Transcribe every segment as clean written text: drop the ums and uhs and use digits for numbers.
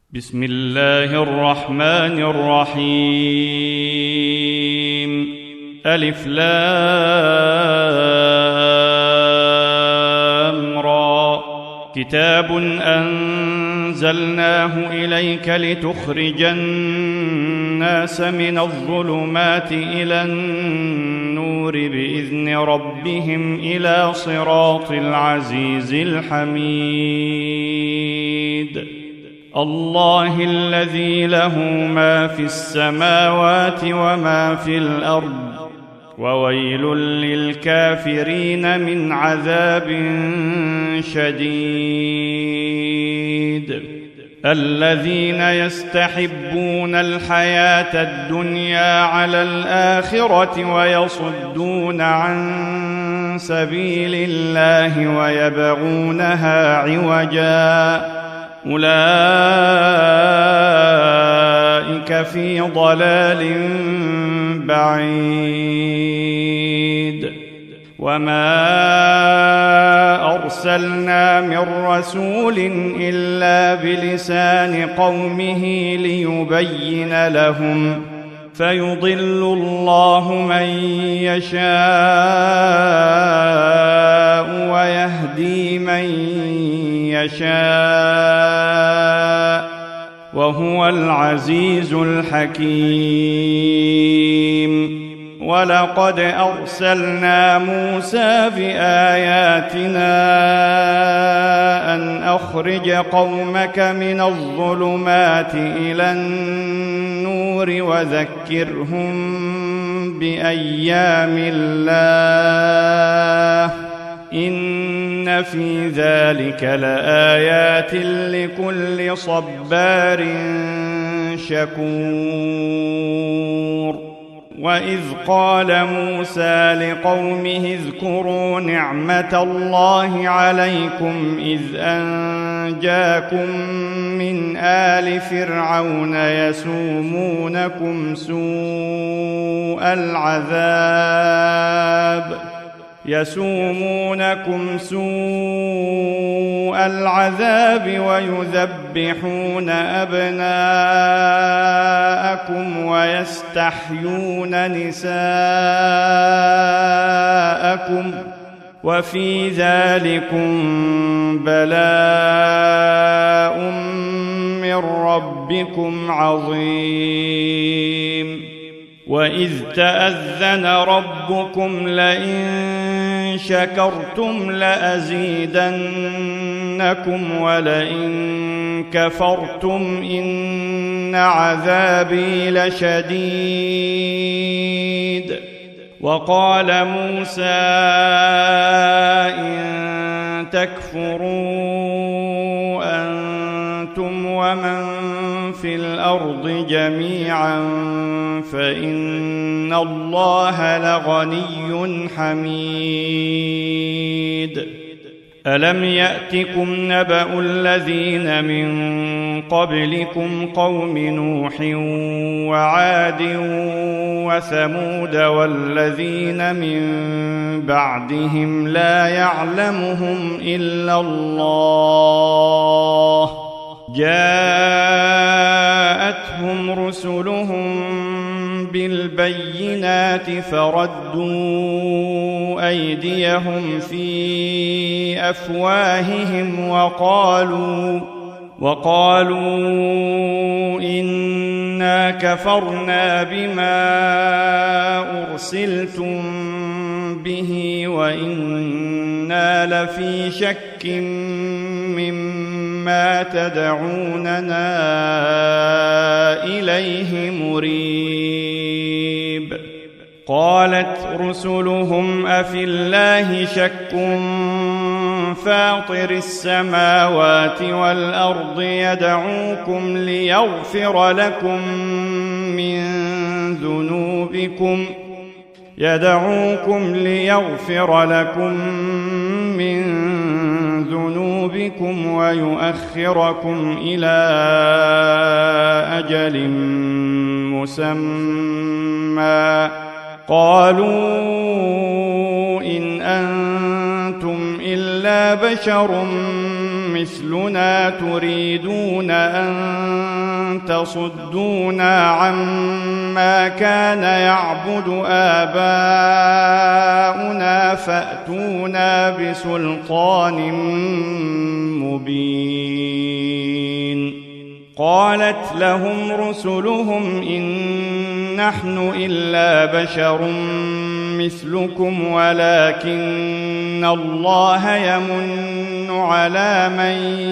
بسم الله الرحمن الرحيم. ألف لام را. كتاب أنزلناه إليك لتخرج الناس من الظلمات إلى النور بإذن ربهم إلى صراط العزيز الحميد. الله الذي له ما في السماوات وما في الأرض، وويل للكافرين من عذاب شديد. الذين يستحبون الحياة الدنيا على الآخرة ويصدون عن سبيل الله ويبغونها عوجا، أولئك في ضلال بعيد. وما أرسلنا من رسول إلا بلسان قومه ليبين لهم، فيضل الله من يشاء ويهدي من يشاء، وهو العزيز الحكيم. ولقد أرسلنا موسى بآياتنا أن أخرج قومك من الظلمات إلى النور وذكرهم بأيام الله، إن في ذلك لآيات لكل صبار شكور. وإذ قال موسى لقومه اذكروا نعمة الله عليكم إذ أنجاكم من آل فرعون يسومونكم سوء العذاب ويذبحون أبناءكم ويستحيون نساءكم، وفي ذلكم بلاء من ربكم عظيم. وإذ تأذن ربكم لئن شكرتم لأزيدنكم ولئن كفرتم إن عذابي لشديد. وقال موسى إن تكفروا أنتم ومن في الأرض جميعا فإن الله لغني حميد. ألم يأتكم نبأ الذين من قبلكم قوم نوح وعاد وثمود والذين من بعدهم لا يعلمهم إلا الله، جاءتهم رسلهم بالبينات فردوا أيديهم في أفواههم وقالوا إنا كفرنا بما أرسلتم به وإنا لفي شك مما تدعوننا إليه مريب. قالت رسلهم أفي الله شك فاطر السماوات والأرض يدعوكم ليغفر لكم من ذنوبكم ويؤخركم إلى أجل مسمى. قالوا إن أنتم إلا بشر مثلنا تريدون أن تصدونا عما كان يعبد آباؤنا فأتونا بسلطان مبين. قالت لهم رسلهم إن نحن إلا بشر مثلكم ولكن الله يمن على من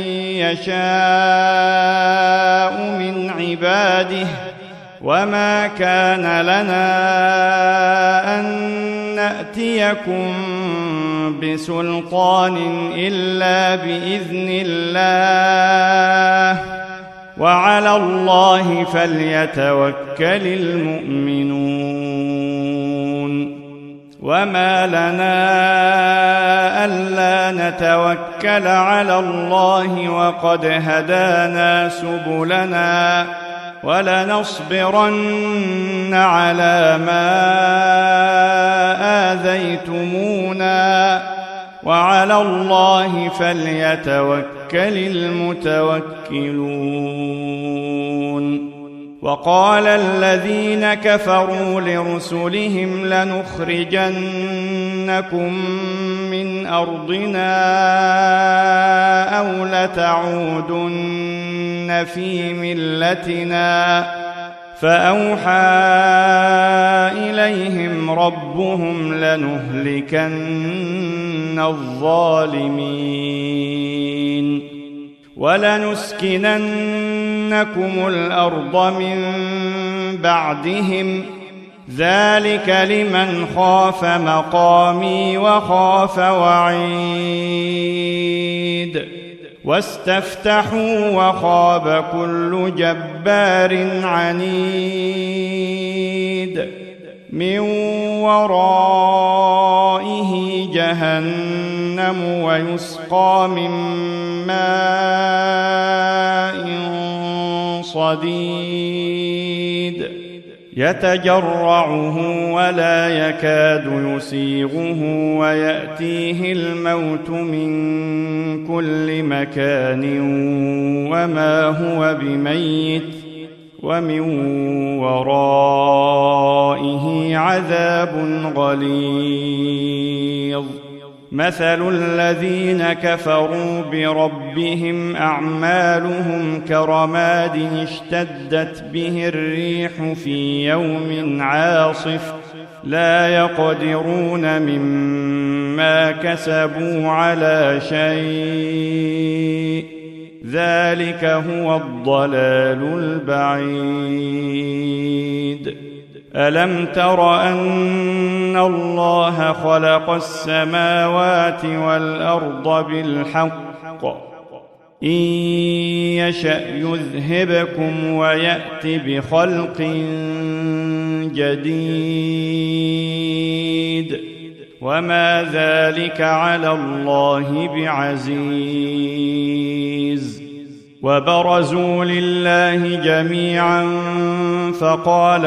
يشاء من عباده وما كان لنا أن نأتيكم بسلطان إلا بإذن الله وعلى الله فليتوكل المؤمنون. وما لنا ألا نتوكل على الله وقد هدانا سبلنا ولنصبرن على ما آذيتمونا وعلى الله فليتوكل المتوكلون. وقال الذين كفروا لرسلهم لنخرجنكم من أرضنا أو لتعودن في ملتنا فأوحى إليهم ربهم لنهلكن الظالمين ولنسكننكم الأرض من بعدهم ذلك لمن خاف مقامي وخاف وعيد. واستفتحوا وخاب كل جبار عنيد من ورائه جهنم ويسقى من ماء صديد يتجرعه ولا يكاد يسيغه ويأتيه الموت من كل مكان وما هو بميت ومن ورائه عذاب غليظ. مثل الذين كفروا بربهم أعمالهم كرماد اشتدت به الريح في يوم عاصف لا يقدرون مما كسبوا على شيء ذلك هو الضلال البعيد. ألم تر أن الله خلق السماوات والأرض بالحق إن يشأ يذهبكم ويأت بخلق جديد وما ذلك على الله بعزيز. وبرزوا لله جميعا فقال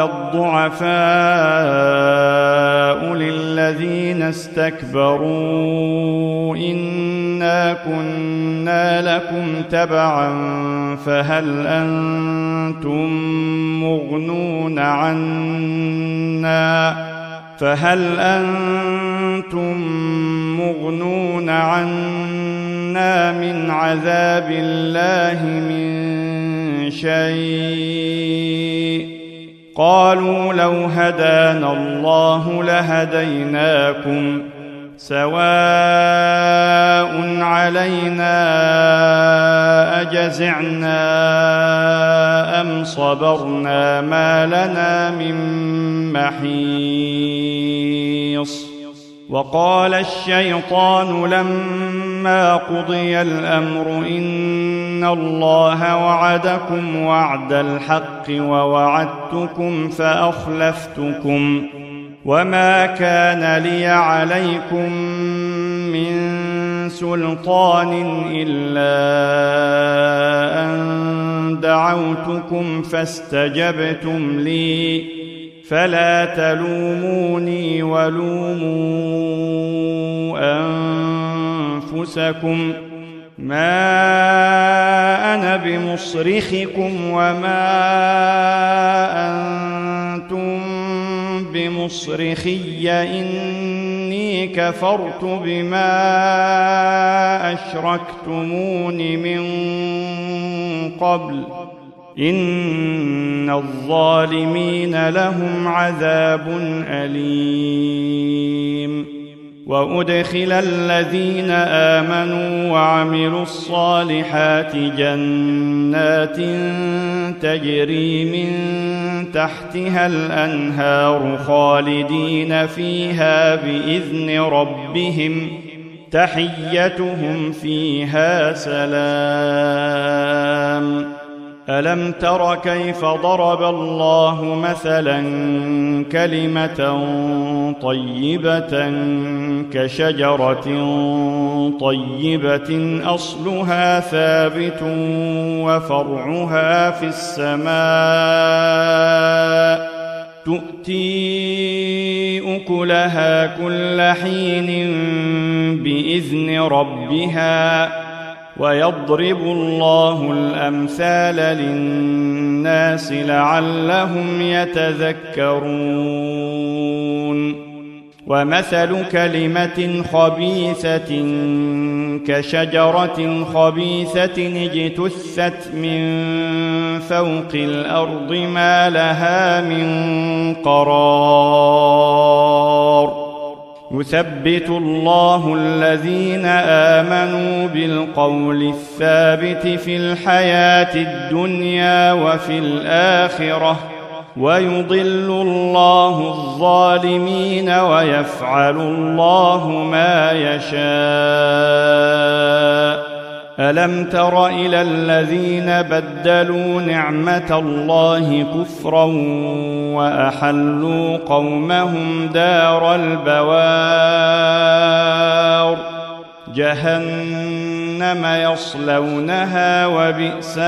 الضعفاء للذين استكبروا إنا كنا لكم تبعا فهل أنتم مغنون عنا من عذاب الله من شيء قالوا لو هدانا الله لهديناكم سواء علينا أجزعنا أم صبرنا ما لنا من محيص. وقال الشيطان لما قضي الأمر إن الله وعدكم وعد الحق ووعدتكم فأخلفتكم وما كان لي عليكم من سلطان إلا أن دعوتكم فاستجبتم لي فلا تلوموني ولوموا أنفسكم ما أنا بمصرخكم وما أنتم بمصرخي إني كفرت بما أشركتمون من قبل إن الظالمين لهم عذاب أليم وأدخل الذين آمنوا وعملوا الصالحات جنات تجري من تحتها الأنهار خالدين فيها بإذن ربهم تحيتهم فيها سلام ألم تر كيف ضرب الله مثلا كلمة طيبة كشجرة طيبة أصلها ثابت وفرعها في السماء تؤتي أكلها كل حين بإذن ربها ويضرب الله الأمثال للناس لعلهم يتذكرون ومثل كلمة خبيثة كشجرة خبيثة اجتثت من فوق الأرض ما لها من قرار يثبت الله الذين آمنوا بالقول الثابت في الحياة الدنيا وفي الآخرة ويضل الله الظالمين ويفعل الله ما يشاء ألم تر إلى الذين بدلوا نعمة الله كفرا وأحلوا قومهم دار البوار جهنم يصلونها وبئس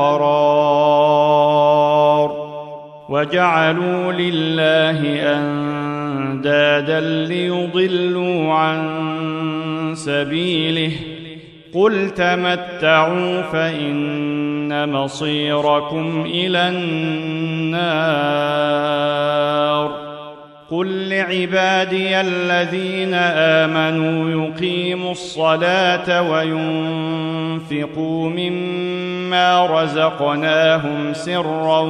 القرار وجعلوا لله أندادا ليضلوا عن سبيله قل تمتعوا فإن مصيركم إلى النار قل لعبادي الذين آمنوا يقيموا الصلاة وينفقوا مما رزقناهم سرا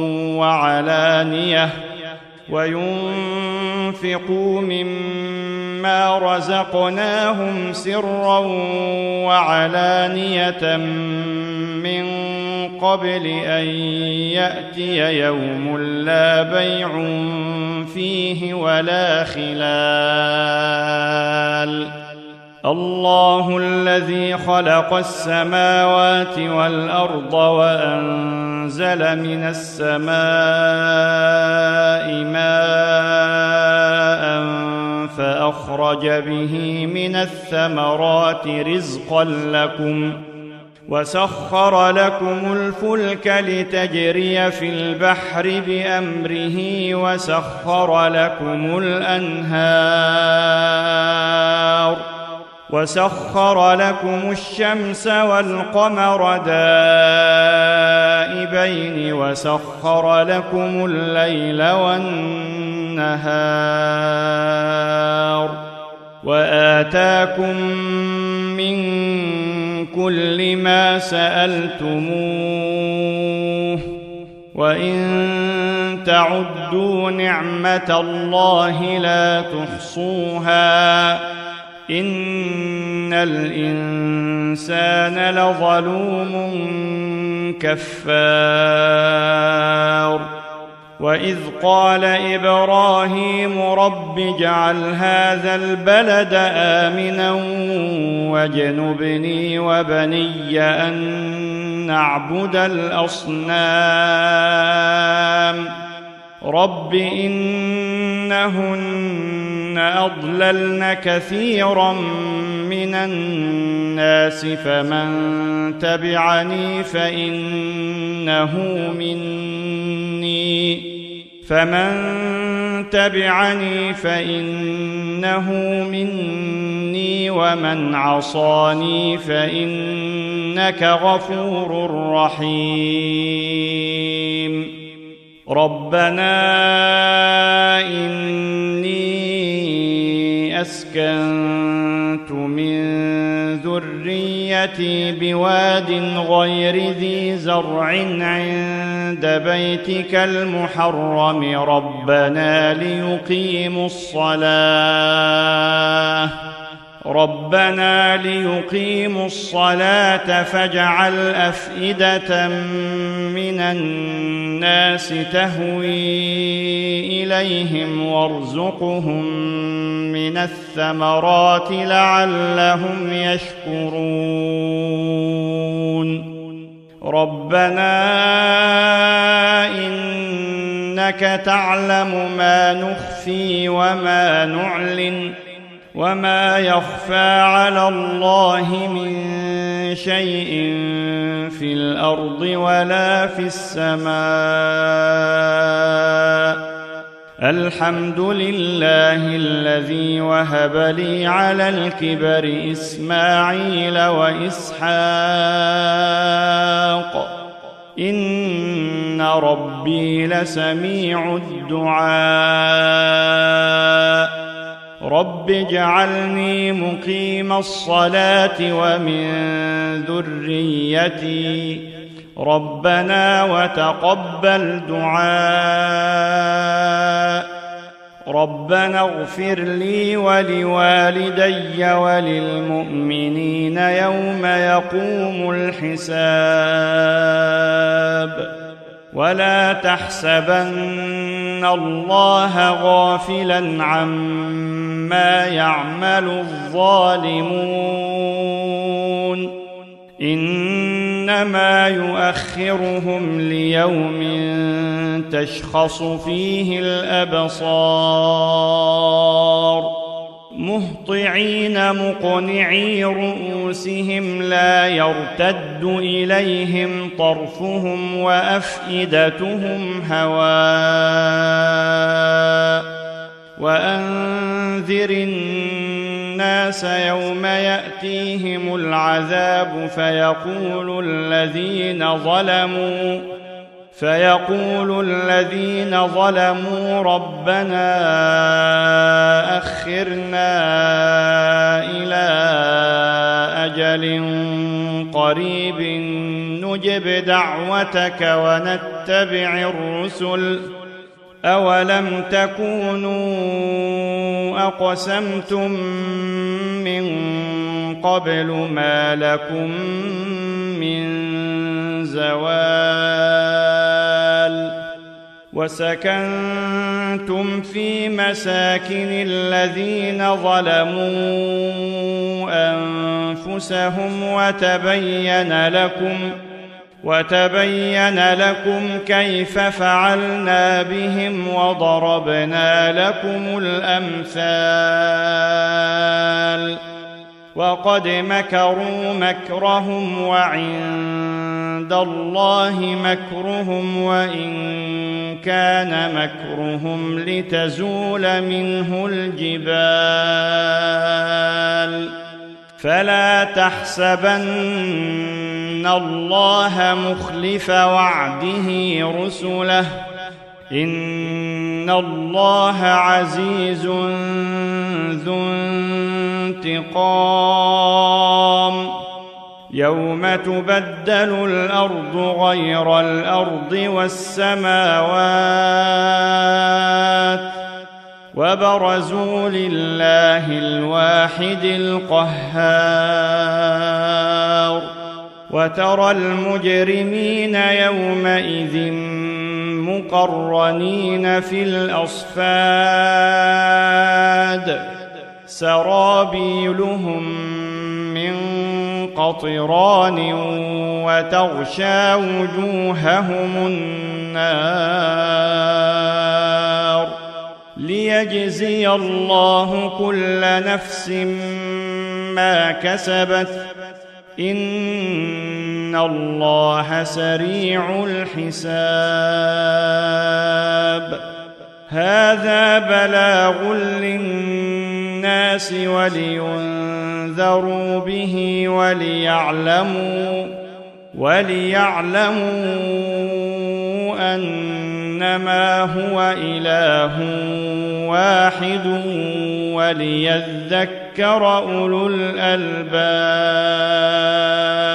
وعلانية من قبل أن يأتي يوم لا بيع فيه ولا خلال الله الذي خلق السماوات والأرض وأنزل من السماء ماء فأخرج به من الثمرات رزقا لكم وسخر لكم الفلك لتجري في البحر بأمره وسخر لكم الأنهار وسخر لكم الشمس والقمر دائبين وسخر لكم الليل والنهار وآتاكم من كل ما سألتموه وإن تعدوا نعمة الله لا تحصوها إن الإنسان لظلوم كفار وإذ قال إبراهيم رب اجعل هذا البلد آمنا واجنبني وبني أن نعبد الأصنام رب إنهن أضللن كثيرا من الناس فمن تبعني فإنه مني فمن تبعني فإنه مني ومن عصاني فإنك غفور رحيم ربنا إني أسكنت من ذريتي بواد غير ذي زرع عند بيتك المحرم ربنا ليقيموا الصلاة فاجعل أفئدة من الناس تهوي إليهم وارزقهم من الثمرات لعلهم يشكرون ربنا إنك تعلم ما نخفي وما نعلن وما يخفى على الله من شيء في الأرض ولا في السماء الحمد لله الذي وهب لي على الكبر إسماعيل وإسحاق إن ربي لسميع الدعاء رب اجعلني مقيم الصلاة ومن ذريتي ربنا وتقبل دعاء ربنا اغفر لي ولوالدي وللمؤمنين يوم يقوم الحساب ولا تحسبن الله غافلا عما يعمل الظالمون إنما يؤخرهم ليوم تشخص فيه الأبصار مهطعين مقنعي رؤوسهم لا يرتد إليهم طرفهم وأفئدتهم هواء وأنذر الناس يوم يأتيهم العذاب فيقول الذين ظلموا ربنا أخرنا إلى أجل قريب نجب دعوتك ونتبع الرسل أولم تكونوا أقسمتم من قبل ما لكم من زوال وسكنتم في مساكن الذين ظلموا أنفسهم وتبين لكم كيف فعلنا بهم وضربنا لكم الأمثال وقد مكروا مكرهم وعند الله مكرهم وإن كان مكرهم لتزول منه الجبال فلا تحسبن الله مخلف وعده رسله إن الله عزيز ذو انتقام يوم تبدل الأرض غير الأرض والسماوات وبرزوا لله الواحد القهار وترى المجرمين يومئذ مقرنين في الأصفاد سرابيلهم من قطران وتغشى وجوههم النار ليجزي الله كل نفس ما كسبت إن إن الله سريع الحساب هذا بلاغ للناس ولينذروا به وليعلموا أنما هو إله واحد وليذكر أولو الألباب